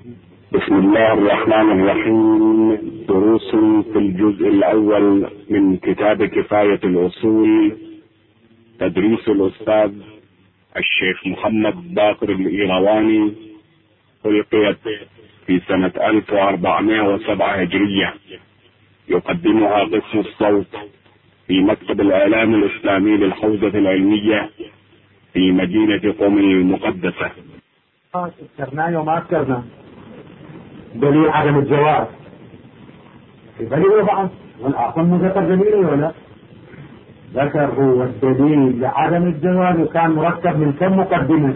بسم الله الرحمن الرحيم. دروس في الجزء الأول من كتاب كفاية الأصول، تدريس الأستاذ الشيخ محمد باقر الإيرواني، ألقيت في سنة 1407 هجرية. يقدمها قسم الصوت في مكتب الإعلام الإسلامي للحوزة العلمية في مدينة قم المقدسة. ذكرناه وما ذكرنا دليل عدم الجواز، دليل بعض والآخر ذكر دليل ولا ذكر هو الدليل لعدم الجواز، وكان مركب من كم مقدمة؟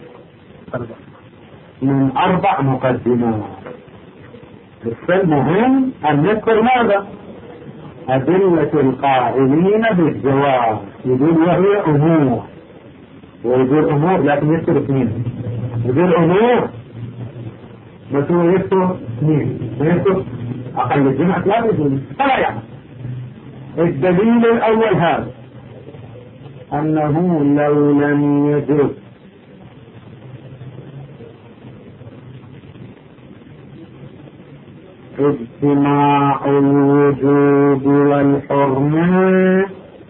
من 4 مقدمات. المهم أن نذكر ماذا؟ أدلة القائلين بالجواز، يقول وهي أمور، ويقول أمور لكن يذكر 2، يقول أمور بس هو يذكر 2 ويذكر أقل الجمعة لا يقول فلا يعني. الدليل الأول هذا أنه لو لم يجوز اجتماع الوجوب والحرمة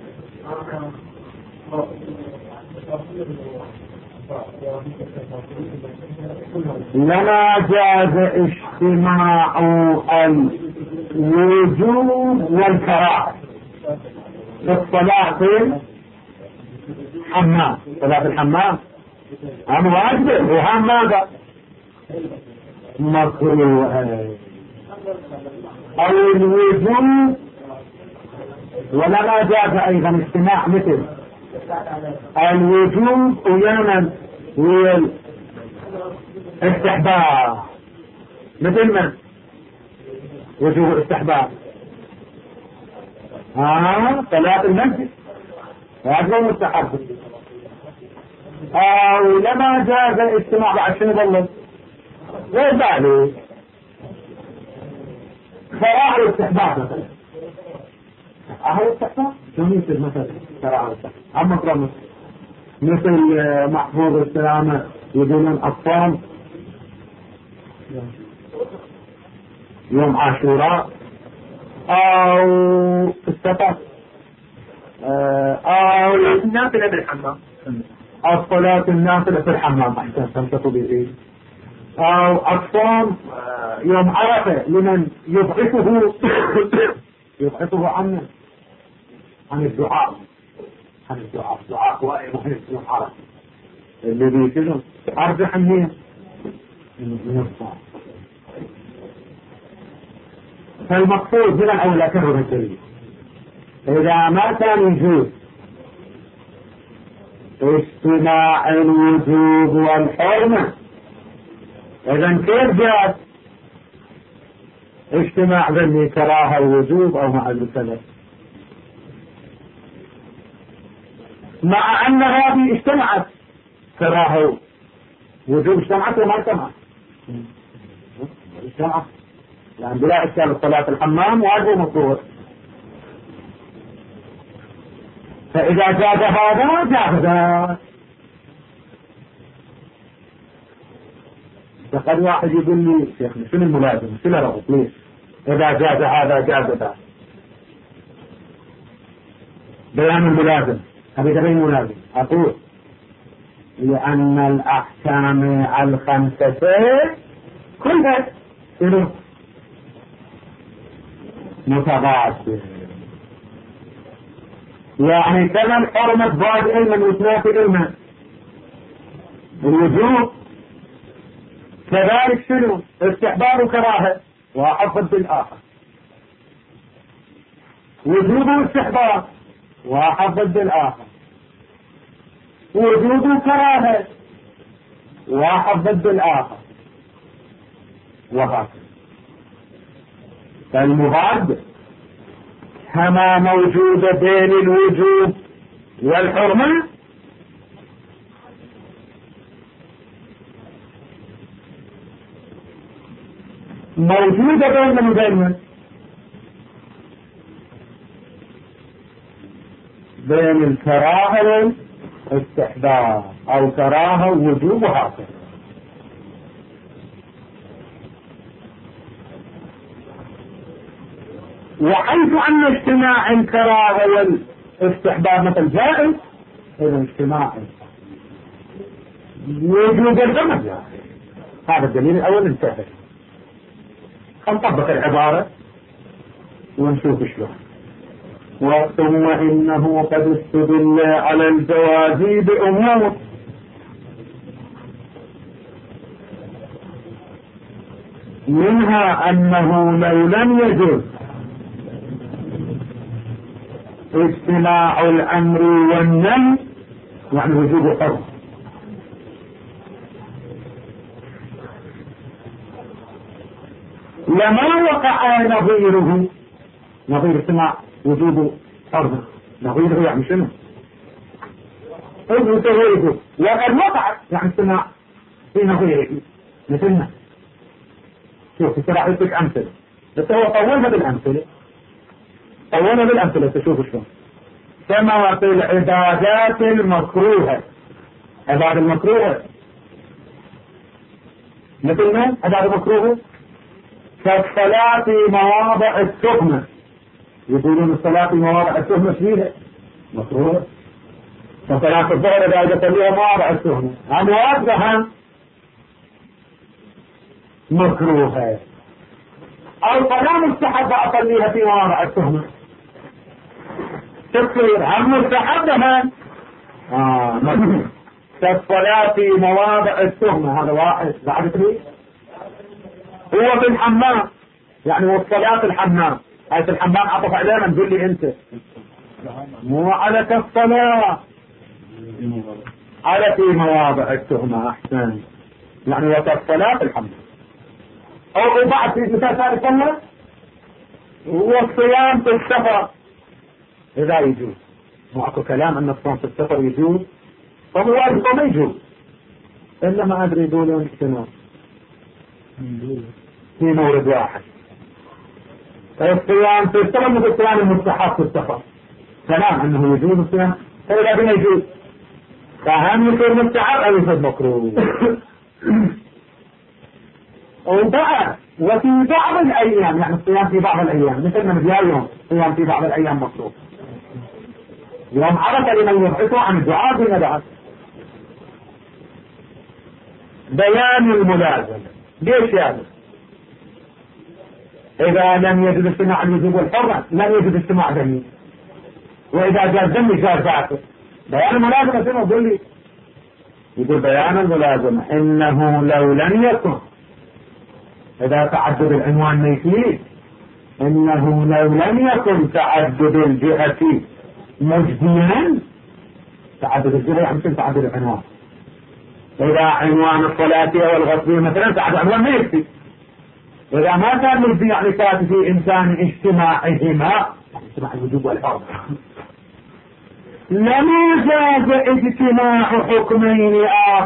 لما جاز اجتماع الوجوب والكراهة في الصلاة في الحمام. صلاة الحمام هم واجب وهم ماذا؟ مكروه أو الوجوب، ولما جاز أيضا اجتماع مثل الوجوب ويمن والاستحباب، مثل من؟ وجوب الاستحباب صلاة المسجد واجب مستحب. أو لما جاز الاجتماع بعد شنو ظلت؟ غير ذلك كراهة الاستحباب مثلا. أهل الاستحباب شو مثل مثلا كراهة الاستحباب أما كرامة مثل محفوظ السلامة يقولون الصوم يوم عاشوراء، أو السفر، أو النافلة بالحمام، الصلاة النافلة في الحمام أحسن تمسكوا به، أو الصوم يوم عرفة لمن يضعفه يضعفه عن الدعاء، الدعاء هو مهم في عرفة الذي كله أرجح منين؟ من الصوم. فالمقصود هنا الأول أكرر الدليل، إذا ما كان يجوز اجتماع الوجوب والحرمة، إذن كيف جاء اجتماع ذني كراهة الوجوب أو مع الكذا، مع أن هذه اجتمعت كراهة وجوب اجتمعت وما اجتمعت يعني بلا إشكال صلاة الحمام واجب مطلوب. فإذا جاز هذا جاز ذاك. فقد واحد يقول لي شيخ شنو الملازم؟ شنو رغب ليش؟ إذا جاز هذا جاز ذاك. بيان الملازم أبي تبين ملازم. أقول لأن الأحكام الخمسة كلها شنو؟ متضاد، يعني كما حرمة بعض علما وثلاث علما الوجوب، كذلك شنو؟ استحباب وكراهة واحد ضد الآخر، وجوب واستحباب واحد ضد الآخر، وجوب وكراهة واحد ضد الآخر، وهكذا. فالمضاد كما موجودة بين الوجوب والحرمة موجودة بين من بين الكراهة والاستحباب أو كراهة ووجوب وهكذا. وحيث أن اجتماع الكراهة والاستحباب مثل جائز، إذا اجتماع وجود الغمز جائز. هذا الدليل الأول انتهى. نطبق العبارة ونشوف شلون. ثم إنه قد استدل على الجواز بأمور، منها أنه لو لم يجوز اجتماع الأمر والنهي يعني وجوب حرم، لما وقع نظيره، نظير اجتماع وجوب حرم، نظيره يعني شنو؟ وقد وقع يعني اجتماع في نظيره مثلنا. شوف راح يعطيك أمثلة، بس هو طولنا بالأمثلة، طولنا بالأمثلة تشوف شلون. كما في العبادات المكروهة، عبادة المكروهة مثل ما عبادة مكروهة كالصلاة في مواضع التهمة، يقولون الصلاة في مواضع التهمة فيها مكروهة، فصلاة الظهر إذا يصليها مواضع التهمة أمواتها مكروهة، أو فلا مستحب أصليها في مواضع التهمة تصير هم مستحبها مكروه. كالصلاة في مواضع التهمة هذا واحد. بعد لي هو في الحمام يعني والصلاة في الحمام، هاي في الحمام عطف علينا نقول لي انت مو على كالصلاة، على في مواضع التهمة احسن، يعني وكالصلاة في الحمام. او بعد في مثال ثالث الله والصيام في السفر اذا يجوز، مو اكو كلام ان الصيام في السفر يجوز، فهو واجب ما يجوز الا ما ادري يقولون اجتماع في مورد واحد. الصيام في السفر مثل الصيام المستحب في السفر، كلام انه يجوز الصيام، فاذا بنا يجوز فهم يصير مستحب او يصير مكروه. وبعد وفي بعض الايام يعني الصيام في بعض الايام مثل ما نجي اليوم الصيام في بعض الايام مكروه. يوم عرف لمن يبعثه عن الدعاء بندعه. بيان الملازمة ليش يعني؟ إذا لم يجد اجتماع الوجوب والحرمة لم يجد اجتماع دمي، وإذا جاء دمي جاء ذاته. بيان الملازمة شنو يقول لي؟ يقول بيان الملازمة إنه لو لم يكن، إذا تعدد العنوان ما يفيد، إنه لو لم يكن تعدد الجهة مجديا، تعدد الجهة يعني مثل تعدد العنوان. إذا عنوان الصلاة والغسل مثلا تعدد العنوان ما يكفي، وإذا ما كان مجدي يعني كافي في إمكان اجتماعهما، اجتماع الوجوب والحرمة، لما جاز اجتماع حكمين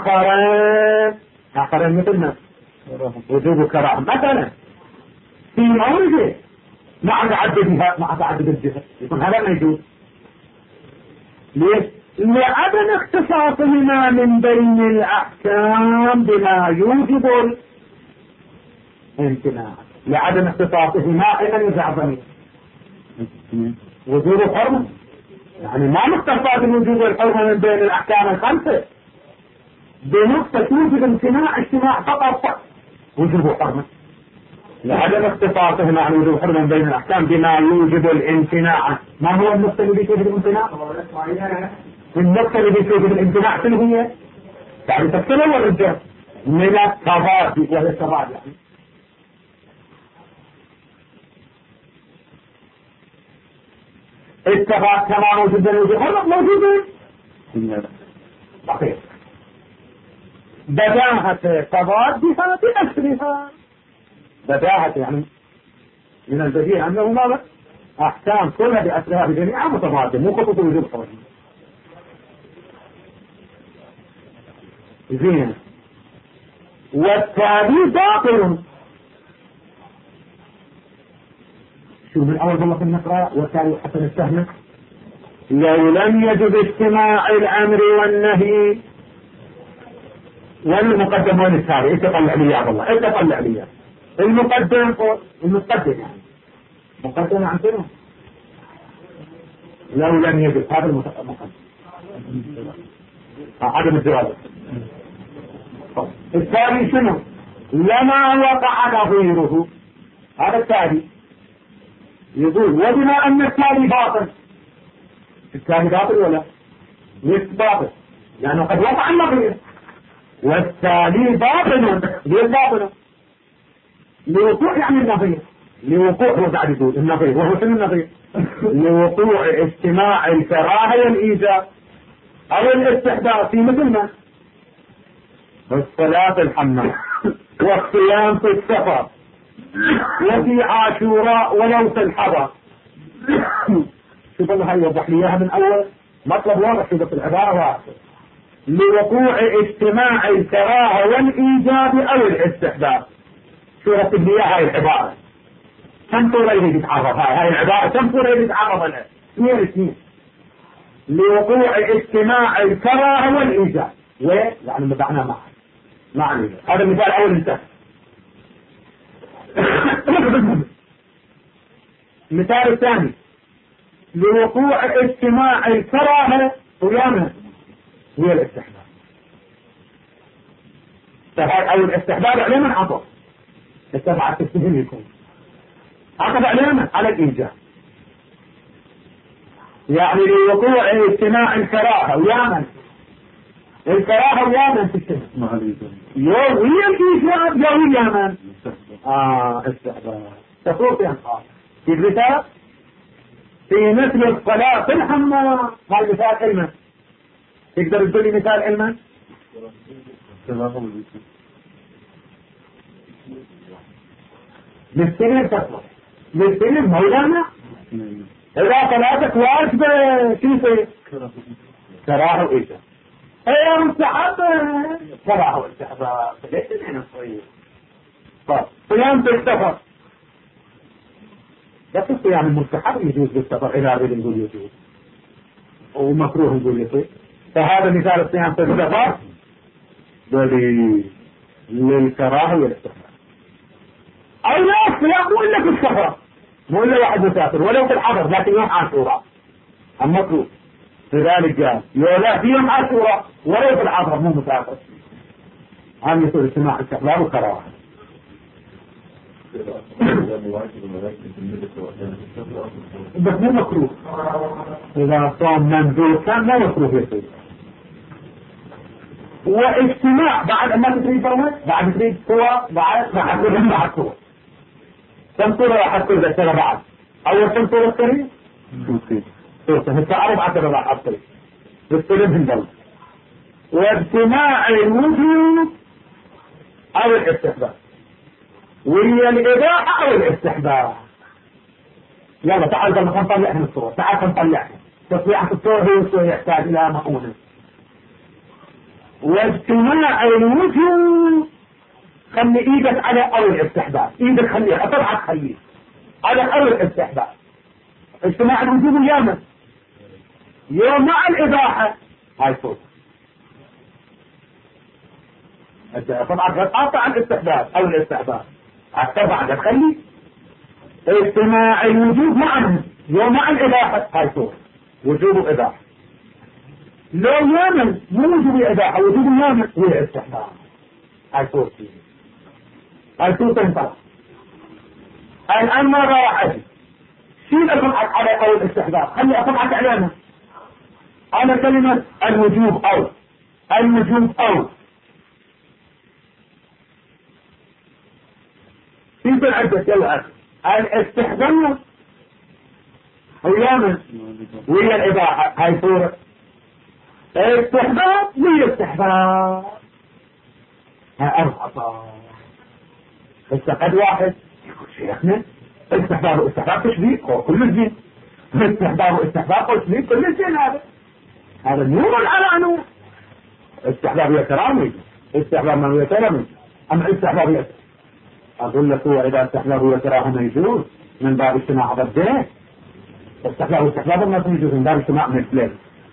آخرين مثلنا وجوب الكراهة مثلا في مورده مع تعدد الجهة، يكون هذا ما يجوز. ليش؟ لعدم اختصاصهما من بين الأحكام بما يوجب الامتناع، لعدم اختصاصهما إلا يزعبني وجوب الحرمة، يعني ما مختصات الوجوب والحرمة من بين الأحكام الخمسة، بنقطة توجب اجتماع فقط وجوب الحرمة، لعدم اختصاصهما عن وجوب الحرمة من بين الأحكام بما يوجب الامتناع. ما هو النقطة اللي بيوجب الامتناع؟ النقطة اللي بيوجب الامتناع شنو هي؟ يعني تفصيل ولا الرجال من التضاد، وهي التضاد يعني التضاد كما موجود بين وجوب الحرمة موجودة دقيق بداهة تضادها بأسرها، بداهة يعني من البديهة أنه ماذا؟ أحكام كلها بأسرها بجميعها متضادة، مو خطوط وجوب الحرمة. زين، والتالي باطل. شو من أول بالله نقرأ والتالي حتى نستهلك. لو لم يجب اجتماع الأمر والنهي والمقدم والتالي، انت طلع لي يا الله، انت طلع لي المقدم يعني مقدمة عن شنو؟ لو لم يجب هذا المقدم عدم الجواز. الثاني شنو؟ لما وقع نظيره. هذا الثاني يقول وبما ان الثاني باطل. الثاني باطل ولا مش باطل؟ لانه قد وقع النظير. والثاني باطل. ليه باطل؟ لوقوع يعني النظير. لوقوع هو قاعد يقول النظير. وهو شنو النظير؟ لوقوع اجتماع الكراهه والايجاب او الاستحباب في مثل ما الصلاة في الحمام والصيام في السفر وفي عاشوراء ولو في الحضر. شوف الله هاي يوضح لي اياها من اول مطلب واضح في العبارة واحدة. لوقوع اجتماع الكراهة والايجاب او الاستحباب. شو رتب لي هاي العبارة؟ كم صورة يريد يتعرض هاي العبارة؟ كم صورة يريد يتعرض لها؟ اثنين. لوقوع اجتماع الكراهة والايجاب يعني مدعنا معه معني. هذا المثال اول انتهى. المثال الثاني لوقوع اجتماع الكراهه ويانا هي الاستحباب. او الاستحباب علينا عطف التبع تستهل يكون عطف علينا على الايجاب. يعني لوقوع اجتماع الكراهه ويانا الكراهه ويانا في الشهر وهي الايجاب يوميا استحباب. تفوت ينقى في الرسالة في مثل الصلاة في الحمام. هذا مثال علما. تقدر تقول لي مثال علما؟ للسنين تصلح للسنين مولانا. إذا صلاتك واجبة كيف كراهه وإيجاب. ايه مستحب كراهه واستحباب. ليش نحن نصير صيام في السفر بس الصيام المستحب يجوز بالسفر إذا أريد نقول يجوز ومكروه نقول يصير. فهذا مثال الصيام في السفر دليل للكراهة والاستحباب. أو لا الصيام مو إلا في السفر مو إلا واحد مسافر ولو في الحضر لكن يوم عاشوراء المكروه. لذلك قال لا في يوم عاشوراء ولو في الحضر مو مسافر. هذا يصير اجتماع الاستحباب وكراهة. بس مو مكروه. إذا صام مندوب كان لا مكروه يصير. واجتماع بعد ما تريد بعد تريد صور بعد كلهم بعد صور. كم صورة راح تكون ذكرها بعد؟ أول كم صورة تريد؟ صورة هسه 4 صورة راح أصلي. بالسلم هندل. واجتماع الوجود أو الاستحباب. وهي الإباحة أو الاستحباب. يلا تعال قبل نطلع من الصور. تعال نطلعها. تصليحة الصور هي شو يحتاج إلى مؤونة. واجتماع الوجود خلي ايدك على اول الاستحباب. ايدك خليها طبعا خليه على اول الاستحباب. اجتماع الوجود يوم مع الاباحة هاي صوت طبعا قاطع الاستحباب او الاستحباب طبعا تخلي اجتماع الوجود معهم يوم مع الاباحة هاي صوت وجوب الاباحة. لو يامن مو وجوب الاباحة وجوب اليامن هو الاستحباب هاي صوت فيه هاي صوت تنفع. الان ماذا راح اجي شيل اطبعك على اول الاستحباب خلي اطبعك علامة على كلمة الوجوب او الوجوب او في العدة يلا الاستحباب ويامن وهي الاباحة هاي صورة استحباب وهي استحباب ها 4 بس قد واحد يقول شيخنا استحباب واستحباب تشبيه هو كل شيء. استحباب واستحباب تشبيه كل شيء. هذا نور على نور. استحباب يترامي استحباب ما يترامي اما استحباب يترامي. اقول لك هو اذا استحباب يترامي يجوز من باب اجتماع ضدين. استحباب واستحباب ما يجوز من باب اجتماع من الثلاث.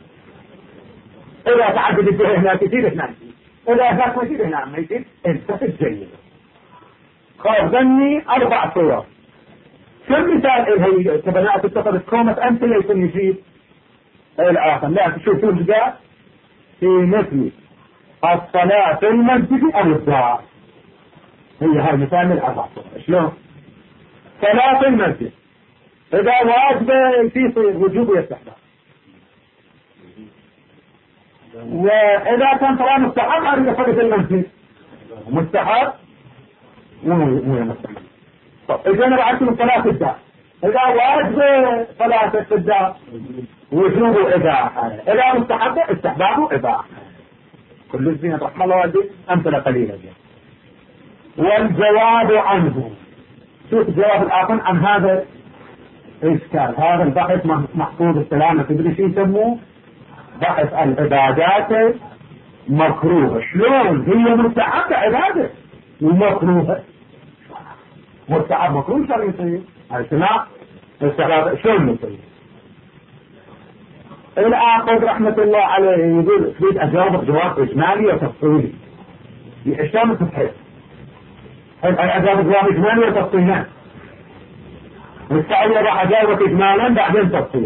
إذا تعدد الجهة هنا كثير هنا إذا هناك كثير هنا ما يصير انت في الجيد. خاف ظني 4 صور. كل مثال هي كبناء تتصل كومة أمثلة يكون يجيب الآخر. لا تشوف شو جاء في مثل الصلاة في المسجد أو الدار. هي هاي مثال من الأربع. شلون؟ صلاة في المسجد إذا واجبة في وجوب يستحباب، وإذا كان صلاة مستحب أريد صلاة في المسجد مستحب مو مستحب. طب إذا أنا بعثت من صلاة في الدار إذا واجبة صلاة في الدار وجوب إباحة، إذا مستحب استحباب إباحة. كل الزين رحمه الله والدي أمثلة قليلة جدا. والجواب عنه، شوف الجواب الآخر عن هذا الإشكال. هذا البحث محفوظ السلامة تدري شو يسموه؟ بحث العبادات مكروهة. شلون هي مستحبة عبادة ومكروهة؟ مستحب مكروه شلون يصير؟ اجتماع استحباب شلون يصير؟ الآخر رحمة الله عليه يقول تريد أجاوب جواب إجمالي وتفصيلي. شلون تصحيح؟ أجاوب جواب إجمالي وتفصيلي. والسؤال راح أجاوبك إجمالا بعدين تفصيلا.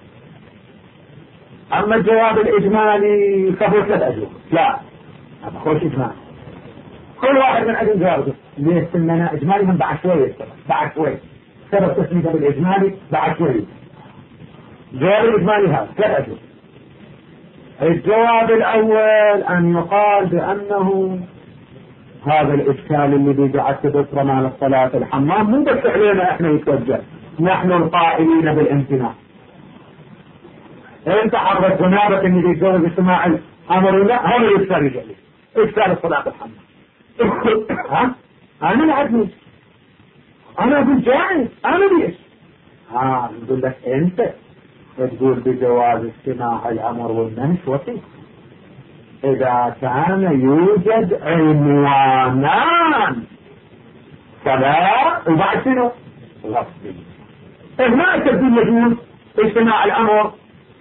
أما الجواب الإجمالي قبل 3 أجوبة. لا هذا خوش إجمالي. كل واحد من عندهم جوابه. ليش سمنا إجمالي من بعد شوية بعد شوية. سبب تسميته بالإجمالي بعد شوية. جواب الإجمالي هذا 3 أجوبة. الجواب الأول أن يقال بأنه هذا الإشكال الذي قعدت تذكره مع الصلاة الحمام مو بس علينا إحنا يتوجه، نحن القائلين بالامتناع. انت حرك جنابك ان يتجوز اجتماع الامر لا هذا الاشكال يجي اشكال الصلاة الحمام. ها انا لا ادري، انا اقول جائز، انا ليش؟ نقول لك انت تقول بجواز اجتماع الامر والنهي وفي إذا كان يوجد عنوانان صلاة وبعد شنو؟ غصب. ما تقول يجوز اجتماع الأمر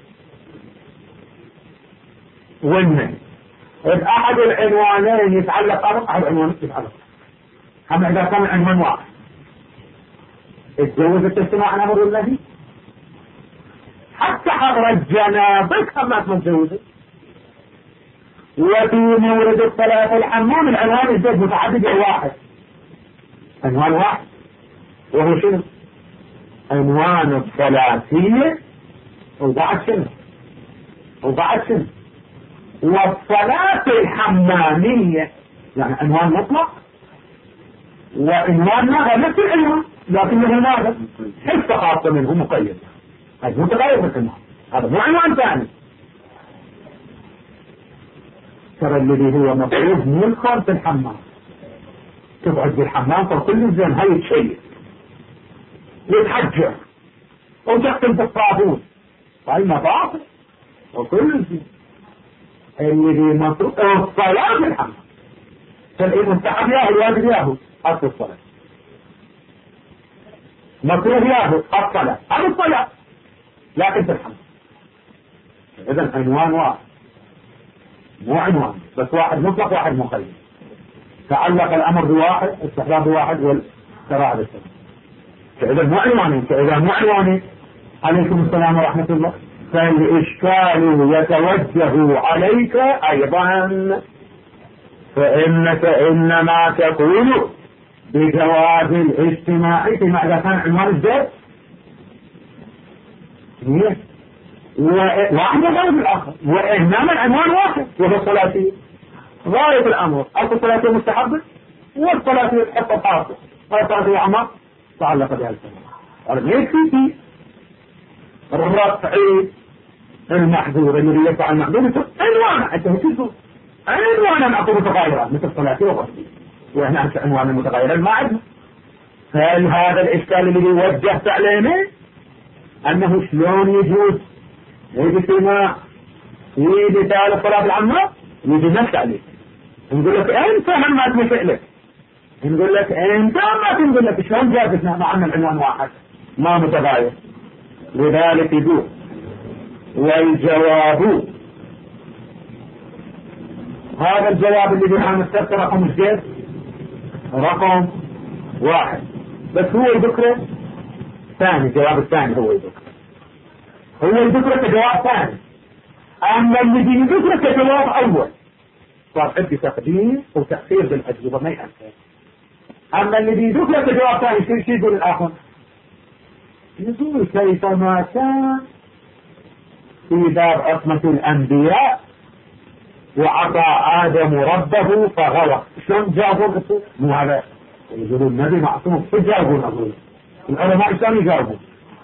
والنهي. إذ أحد العنوانين يتعلق أمر أحد العنوانين يتعلق. أما إذا كان عنوان واحد اتجوزت اجتماع الأمر والنهي حتى حضر الجنابك أما تتجوزت. وفي مورد الصلاة الحمام العنوان الزيت متعدد واحد، عنوان واحد وهو شنو؟ عنوان الصلاتية وبعد شنو؟ وبعد شنو؟ والصلاة الحمامية يعني عنوان مطلق وعنوان ماذا؟ نفس العنوان لكنه ماذا؟ حصة خاصة منه مقيد. هذا متغير في العنوان، هذا مو عنوان ثاني. ترى الذي هو مفروض ملقا في الحمام تقعد بالحمام فكل زين هاي الشيء يتحجر وتختم في الصابون هاي مطاف وكل شيء. الذي مفروض الصلاة في الحمام فالإيه مستحب ياهو الواجب ياهو أصل الصلاة مكروه ياهو الصلاة هذا الصلاة لكن في الحمام. إذن عنوان واحد مو عنوان بس واحد مطلق واحد مقيد. تعلق الامر بواحد استحباب بواحد والكراهه بالسبب. فاذا مو عنوانين فاذا مو عنوانين عليكم السلام ورحمه الله فالاشكال يتوجه عليك ايضا فانك انما تقول بجواز الاجتماع فيما اذا كان عنوان الزيت واحد غاية الآخر وإنما العنوان واحد وهو الصلاتية. غاية الأمر الصلاتية مستحبة والصلاتية تحط الحاصل والصلاتية عمر تعلق بها السنة. قال ليش في الرفع المحذور الذي يدفع المحذور عنوان أنت تشوف عنوان معطوب متغيرة مثل الصلاتية وغيرها وإحنا عنوان المتغيرة ما عندنا. فهل هذا الإشكال الذي وجهت علينا أنه شلون يجوز اجتماع يجي مثال الصلاة العامة يجي نفس عليك نقول لك انت هم ما تمشي لك نقول لك انت ما تنقول لك شلون جابتنا مع ان العنوان واحد ما متغير. لذلك يقول والجواب هذا الجواب اللي بنا مستقر رقم الجيد رقم 1 بس هو الذكر الثاني، الجواب الثاني هو يذكره كجواب ثاني. أما الذي يذكره كجواب أول صار عندي تقديم وتأخير بالأجوبة ما يأثر. أما الذي يذكره كجواب ثاني شو يقول الآخر؟ يقول كيفما كان في باب عصمة الأنبياء وعطى آدم ربه فغوى. شلون جابوا الرسول؟ مو هذا يقولون النبي معصوم. شو جابوا أقول العلماء شلون يجاوبوا؟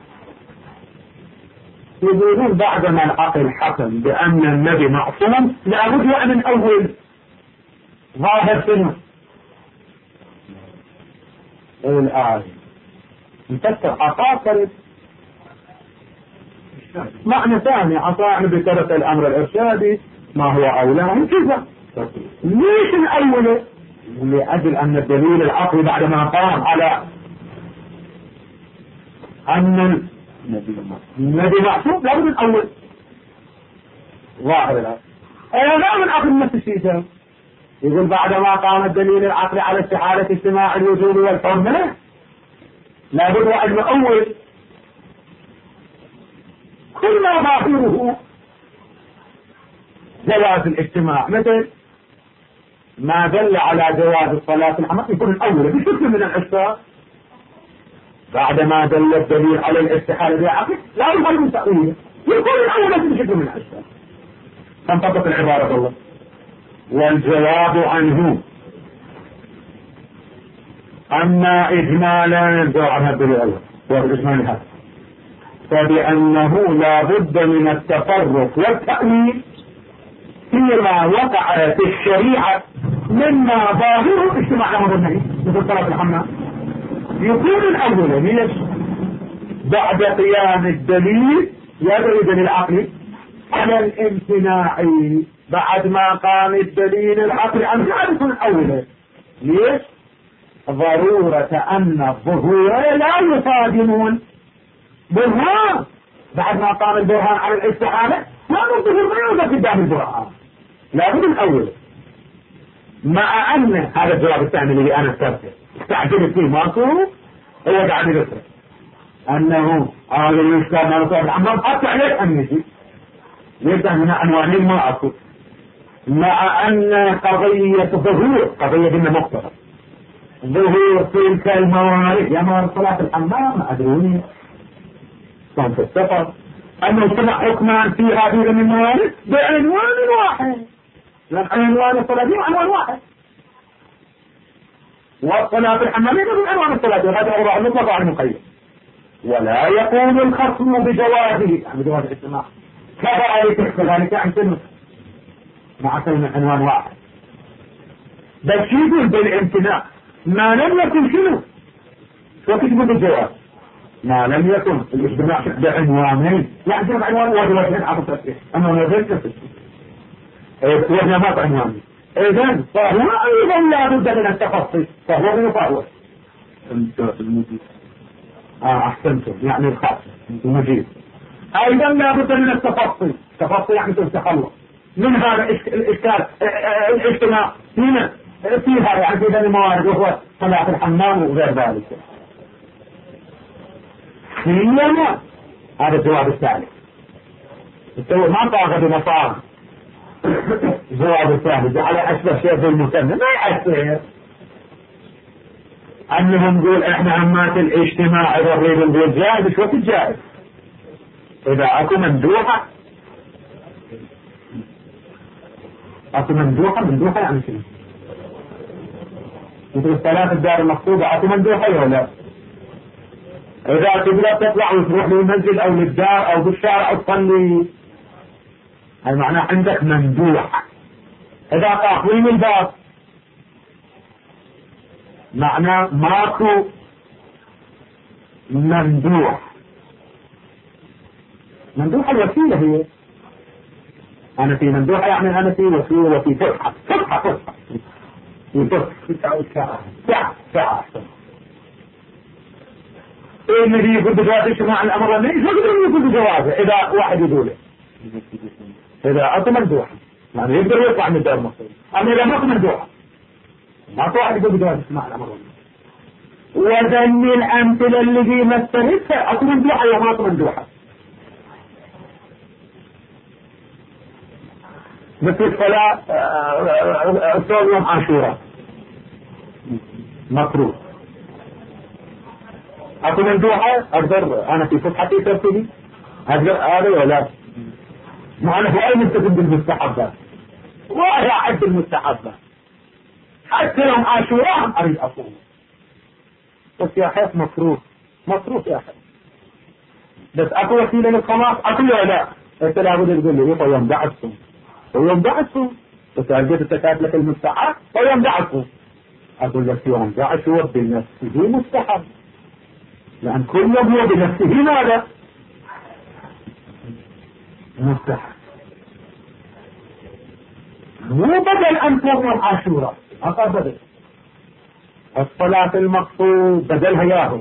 يقولون بعدما العقل حكم بأن النبي معصوم لابد من أول ظاهر شنو؟ الآية نفسر عطاء معنى ثاني عطاء بترك الأمر الإرشادي ما هو أولى كذا. ليش الأول؟ لأجل أن الدليل العقلي بعدما قام على أن النبي معصوم لابد من أول ظاهر الآية. لا من عقل نفس الشيء. يقول بعدما قام الدليل العقلي على استحالة اجتماع الوجود والحرمة لابد أن أول كل ما ظاهره جواز الاجتماع. مثل ما دل على جواز الصلاة الحمام يكون الأول بشكل من الأشياء بعدما دل الدليل على الاستحالة بالعقل لا يقال من تأويله يكون الأول بشكل من الأشياء. تنطبق العبارة الله. والجواب عنه أما إجمالا جواب عنها الدليل الأول والإجمال هذا فبأنه لا بد من التفرق والتأويل فيما وقع في الشريعة مما ظاهره اجتماع الأمر والنهي مثل صلاة الحمام يكون الأول ليش؟ بعد قيام الدليل يدعي دليل العقل على الامتناع بعد ما قام الدليل العقلي عن ذلك الأول. ليش؟ ضرورة أن الظهور لا يصادمون برهان. بعد ما قام البرهان على الاستحالة هذا الظهور ما يوجد قدام البرهان لابد الأول. مع أن هذا الجواب الثاني اللي أنا استعجلت فيه ماكو هو قاعد يذكر أنه هذا الإشكال ما نصاب الحمام حتى عليك أن يجي يبدأ هنا عنوانين ما أكو. مع أن قضية ظهور قضية بنا مختلف ظهور تلك الموارد يا موارد صلاة الحمام أدروني كان في السفر أنه اجتمع حكمان في هذه من الموارد بعنوان واحد لأن عنوان الصلاة عنوان واحد والصلاة الحمامية بعنوان الصلاة وهذا أوضاع المطلق عن المقيد ولا يقول الخصم بجوازه يعني بجواز الاجتماع كفر عليك كذلك عن سنة مع كلمة عنوان واحد بل يقول بالامتناع ما لم يكن شنو شو تجيب بالجواز ما لم يكن الاجتماع بعنوانين يعني جمع عنوان وجهين عبر تسليح أما وجهين تسليح وجهات عنوانين إذن فهو أيضا لا بد من التخصص فهو يفعل أحسنتم يعني الخاص المجيد أيضا لا بد من التفصيل. التفصيل يعني تتخلص من هذا الإشكال الاجتماع هنا فيها يعني في الموارد وهو صلاة الحمام وغير ذلك. سيما هذا الجواب الثالث ما طاقة بمصار الجواب الثالث على أشبه شيء في المسمى ما يأثر أنهم نقول إحنا عمات الاجتماع إذا نريد نقول جائز شو في الجائز إذا أكو مندوحة أكو مندوحة يعني شنو؟ مثل الصلاة الدار المقصودة أكو مندوحة ولا لا؟ إذا تقدر تطلع وتروح للمسجد أو للدار أو بالشارع أو تصلي هذا معناه عندك مندوحة. إذا تقويم الباب معناه ماكو مندوح. مندوحة الوسيلة هي أنا في مندوحة يعني أنا في وسيلة وفي فرحة في ساعة إيه الذي يقول بجواز اجتماع الأمر والنهي شو يقول بجوازه إذا واحد يقوله إذا أنت مندوحة يعني يقدر يطلع من الدار المصري. أما إذا ما مندوحة ما واحد يقول بجواز اجتماع الأمر والنهي وذني الأمثلة اللي مثلتها أكو مندوحة يا ما مندوحة، مثل الصلاة صوم يوم عاشوراء مكروه، أكو مندوحة أقدر أنا في فتحتي ترتدي أقدر هذا ولا ما أنا في أي مستقبل بالمستحبات ولا أحد المستحبات، حتى يوم عاشوراء أريد أصوم، بس يا حيث مكروه يا حيث، بس أكو وسيلة للخلاص أكو ولا أنت لابد تقول لي يوم دعسهم ويوم دعسهم، بس أرجيت التكات لك المستحب ويوم دعسهم، أقول لك يوم دعس هو بنفسه مستحب، لأن كل يوم هو بنفسه ماذا؟ مستحب، مو بدل أن تكون عاشوراء أقل بدل الصلاة المقصود بدلها ياهو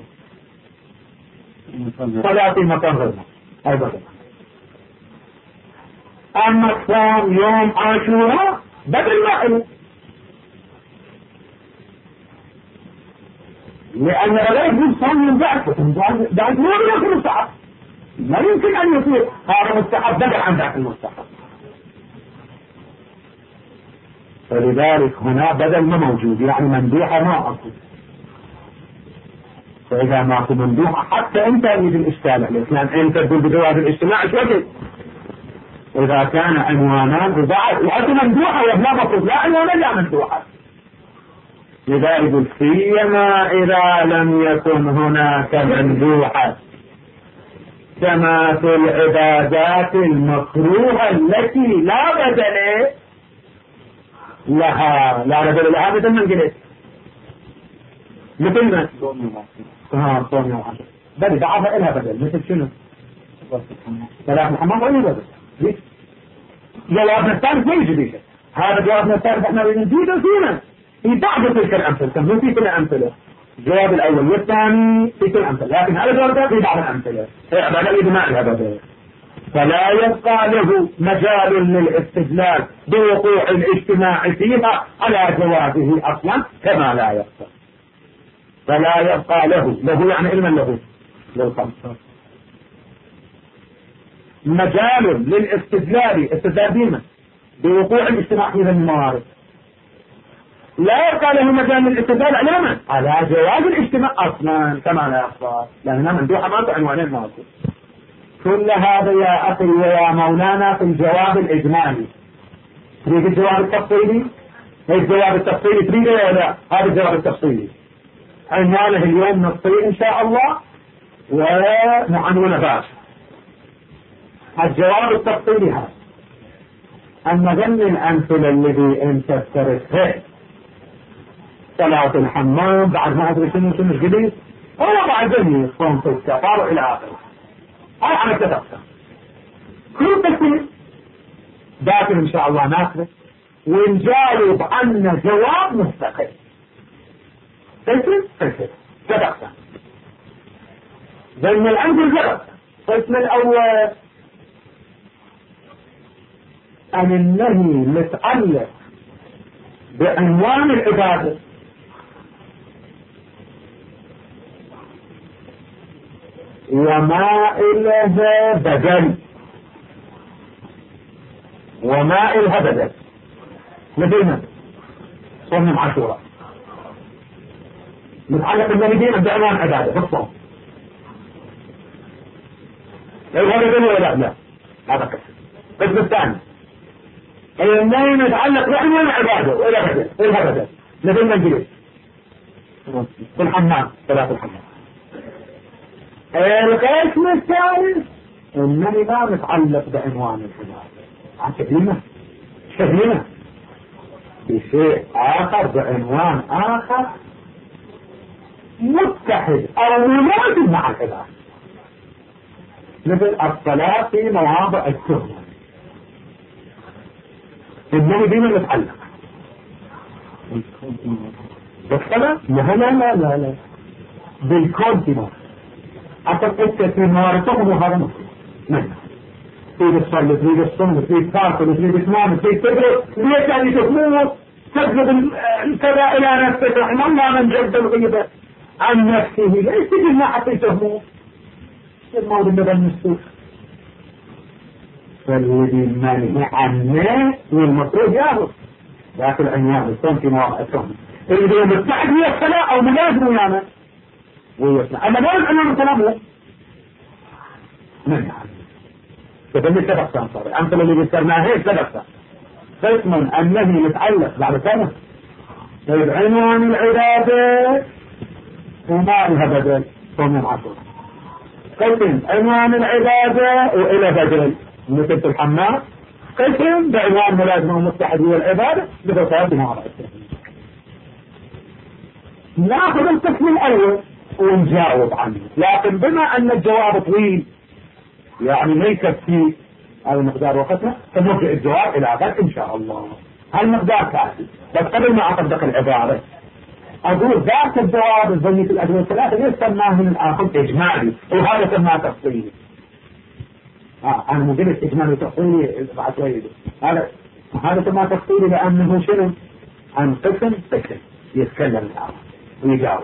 صلاة المكان غيرها أي بدل، أما الصوم يوم عاشوراء بدل ما لأن لا يجب صوم من بعد مو يكون مستحب، ما يمكن أن يصير هذا مستحب بدل عن ذاك المستحب، فلذلك هنا بدل ما موجود يعني مندوحة ما أكو، فإذا ما أكو مندوحة حتى أنت يجب الإشكال عليك، لأن أنت تقول بجواز الاجتماع شكل إذا كان عنوانان وبعد وأكو مندوحة ولا مفروض لا عنوانا لا مندوحة، لذلك سيما إذا لم يكن هناك مندوحة كما في العبادات المكروهة التي لا بدل لها، لا بدل لها مثل ما قلت مثل ما صوم يوم عاشوراء بدل دعاها إلها بدل مثل شنو؟ ثلاث محمد غير بدل جوابنا الثالث ما يجي هذا جوابنا الثالث احنا نزيده فينا في بعض تلك الأمثلة، مو في كل الأمثلة، الجواب الأول والثاني في كل الأمثلة، لكن هذا الجواب في بعض الأمثلة بعد الإجماع هذا، فلا يبقى له مجال للاستدلال بوقوع الاجتماع فيها على جوابه أصلا كما لا يبقى، فلا يبقى له يعني علما له للخمسة مجال للاستدلال بما بوقوع الاجتماع في الموارد، لا يبقى له مجال للاستدلال علما على جواز الاجتماع اصلا كما لا يبقى، لاننا مندوحة ماكو عنوانين ماكو، كل هذا يا اخي ويا مولانا في الجواب الاجمالي، تريد الجواب التفصيلي؟ الجواب التفصيلي تريده ولا لا؟ هذا الجواب التفصيلي عنوانه اليوم نصي ان شاء الله ومعنونه باشا، الجواب التفصيلي هذا أن ذن الأمثلة الذي أنت افترسها صلاة الحمام بعد ما أدري شنو جديد هو بعد ذني صوم في السفر إلى آخره، هاي أنا اتفقت كل تفصيل داخل إن شاء الله ناخذه ونجاوب عنا جواب مستقل اتفقت ذن الأمثلة القسم الأول أن النهي متعلق بعنوان العبادة وما إلها بدل مثلنا صوم يوم عاشوراء متعلق بالنهي بعنوان عبادة بالصوم، لو هذا بدل ولا لا هذا قسم الثاني النهي متعلق بعنوان عبادة وإلى بدل مثل ما نجلس في الحمام صلاة الحمام. القسم الثالث النهي ما متعلق بعنوان العبادة، شبينة بشيء آخر بعنوان آخر متحد أو ملازم مع العبادة، مثل الصلاة في مواضع التهمة، النهي بما متعلق بالصلاة لا بالكونتينوس أتذكر في موارثهم وهذا نعم تريد تصلي تريد الصوم تريد تاكل تريد تنام تريد تدرس ليش يعني تفوت تجلب الكذا إلى نفسك رحم الله من جد الغيبة عن نفسه ليس ما حتى يتهموه الموضوع بدل المستوى. فالذي منهي عنه والمفروض ياخذ ذاك العنوان يكون في مواقع التهمة. اللي مستعد يصنع او ملازم ويانا ويصنع اما لازم انه كلامه منهي عنه. فبالنسبة سبق صار الامثله اللي ذكرناها هيك سبق قسم النهي متعلق بعد سنه بعنوان العباده وما لها بدل ومن عشرة. قسم عنوان العباده والى بدل مثل في الحمام. قسم بعنوان ملازمه ومتحد هي العباده بفصاد مع رأسه. ناخذ القسم الاول ونجاوب عنه، لكن بما ان الجواب طويل يعني ما يكفي هذا المقدار وقتنا فنرجع الجواب الى غد ان شاء الله. هالمقدار كافي. بس قبل ما اطبق العباره اقول ذاك الجواب الظني في الادويه الثلاثه ليش سماه من الاخر اجمالي وهذا سماه تفصيلي. انا مو قلت اجمالي تفصيلي بعد شويه هذا سماه تفصيلي لانه شنو؟ عن قسم يتكلم الآخر ويجاوب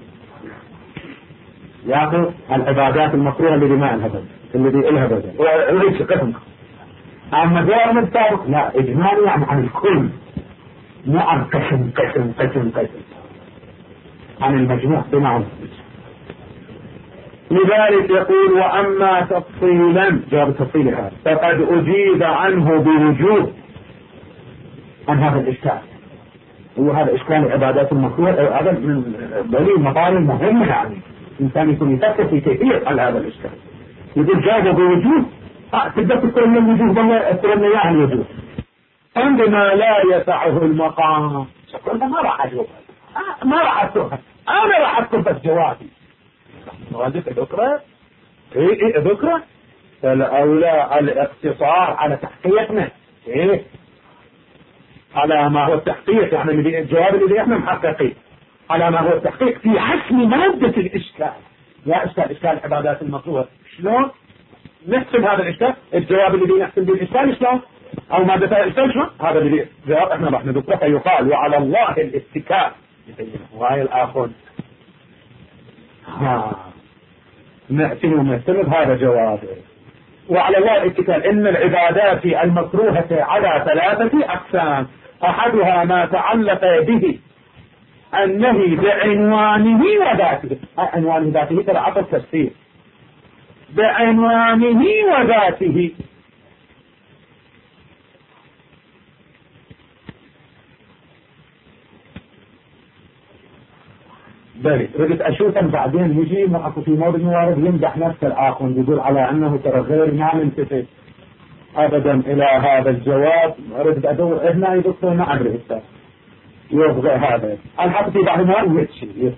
ياخذ العبادات المكروهه اللي بما لها بدل الذي لها بدل وليس قسم. اما غير من السابق لا اجمالي يعني عن الكل مو عن قسم قسم قسم قسم عن المجموع بمعنى. لذلك يقول واما تفصيلا جواب التفصيل هذا فقد اجيب عنه بوجوب عن هذا الاشكال. وهذا اشكال العبادات المكروهه هذا من دليل مطالب مهمه يعني الانسان يكون يفكر في كيفيه حل هذا الاشكال. يقول جاوبه بوجوب تقدر تذكر من الوجوه والله اذكر لنا اياه الوجوه عندما لا يسعه المقام شكرا ما راح اجاوبها ما راح اذكرها انا راح اذكر بس جوابي وادك ذكره ايه ذكره فالاولى الاقتصار على تحقيقنا ايه على ما هو التحقيق يعني الجواب اللي احنا محققين على ما هو التحقيق في حسم مادة الاشكال. يا اشكال العبادات المكروهه شلون نحسم هذا الاشكال؟ الجواب اللي نحسم به الاشكال شلون؟ او مادة الاشكال شلون؟ هذا اللي جواب احنا راح نذكره فيقال وعلى الله الاتكال وهي الاخر نأتي ونحسم هذا جوابه. وعلى الله الاتكال ان العبادات المكروهة على ثلاثة اقسام احدها ما تعلق به النهي بعنوانه وذاته. عنوانه ذاته ترى عطى التفسير بعنوانه وذاته بلي ردت اشوفا بعدين يجي معك في مورد موارد يمدح نفس الاخر يقول على انه ترى غير ما نلتفت ابدا الى هذا الجواب. ردت ادور هنا يدخل ما ادري استاذ يبغى هذا الحق في بعض الموارد شيء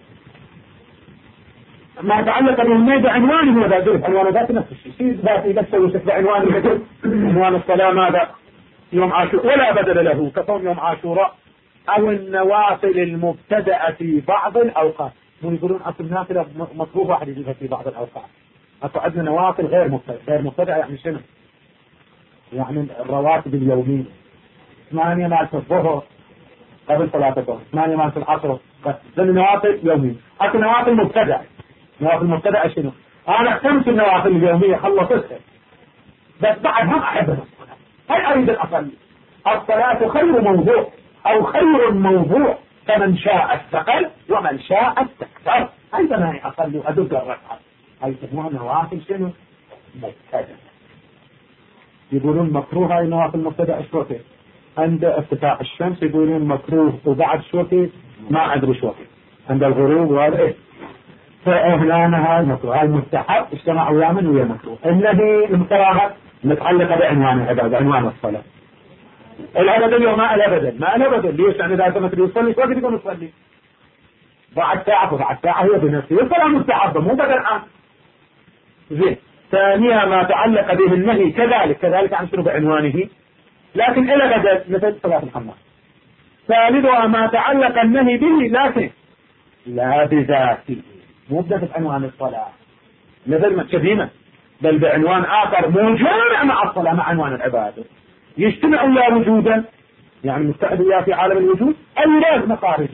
ما يتعلق بالنهي بعنوانه وذاته. عنوان ذاته نفس الشيء ذاتي بس يوصف بعنوان البدل. عنوان الصلاه ماذا؟ يوم عاشوراء ولا بدل له كصوم يوم عاشوراء او النوافل المبتدأة في بعض الاوقات. هم يقولون اصل نافلة مطلوب واحد يجيبها في بعض الاوقات. اكو عندنا نوافل غير مبتدأة يعني شنو؟ يعني الرواتب اليومية 8 مالت الظهر قبل صلاة الظهر 8 مالت العصر ذل النوافل يومية. اكو نوافل مبتدأة. نوافل مبتدأة شنو؟ انا 5 النوافل اليومية خلصتها بس بعد هم احبها. هل اريد الاصلي؟ الصلاة خير موضوع او خير موضوع فمن شاء استقل ومن شاء استكثر. هذا ما اصلي وادق الركعه هاي تسموها نوافل شنو؟ مبتدأ. يقولون مكروه هاي نوافل مبتدأ شوكي عند ارتفاع الشمس يقولون مكروه وبعد شوكي ما ادري شوكي عند الغروب وهذا ايه. فاهلانا هاي مكروه هاي مستحب اجتمعوا يامن ويا مكروه. الذي المكراهه متعلقه بعنوان العباده عنوان الصلاه. الابد اليوم ما الابد ما الابد ليش يعني اذا انت يصلي وقت يكون يصلي بعد ساعه وبعد ساعه هي بنفسه الصلاه مستحبه مو بدل الان زين. ثانيا ما تعلق به النهي كذلك عن شنو بعنوانه لكن الى بدل مثل صلاه الحمام. ثالثها ما تعلق النهي به لكن لا بذاته مو بذات عنوان الصلاه مثل ما كذيمه بل بعنوان اخر مجامع مع الصلاه مع عنوان العباده يجتمع وياه وجودا يعني مستعد وياه في عالم الوجود او لازم خارجا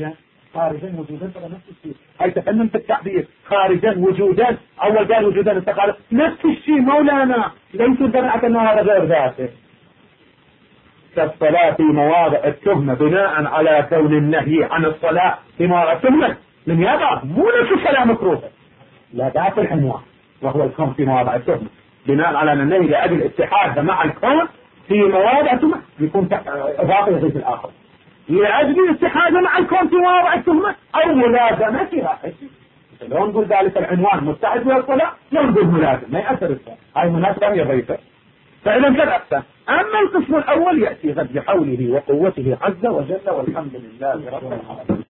خارجا وجودا ترى نفس الشيء. هاي تفنن في التعبير، خارجا وجودا، اول قال وجودا انتقال، نفس الشيء مولانا، ليس بمعنى انه هذا غير ذاته. كالصلاة في مواضع التهمة بناء على كون النهي عن الصلاة في مواضع التهمة من يضع مو نفس الصلاة مكروهة، لا ذات العنوان وهو الكون في مواضع التهمة، بناء على ان النهي لاجل اتحاد مع الكون في مواضع التهمة يكون اضافة يضيف الاخر، لاجل الاتحاد مع الكون في مواضع التهمة او ملازمتها. لو نقول ذلك العنوان متحد بها الصلاة، لو نقول ملازم ما يأثر الصلاة، هاي مناسبة يضيفها. فإذا كان أحسن. أما القسم الأول يأتي غد بحوله وقوته عز وجل، والحمد لله رب العالمين.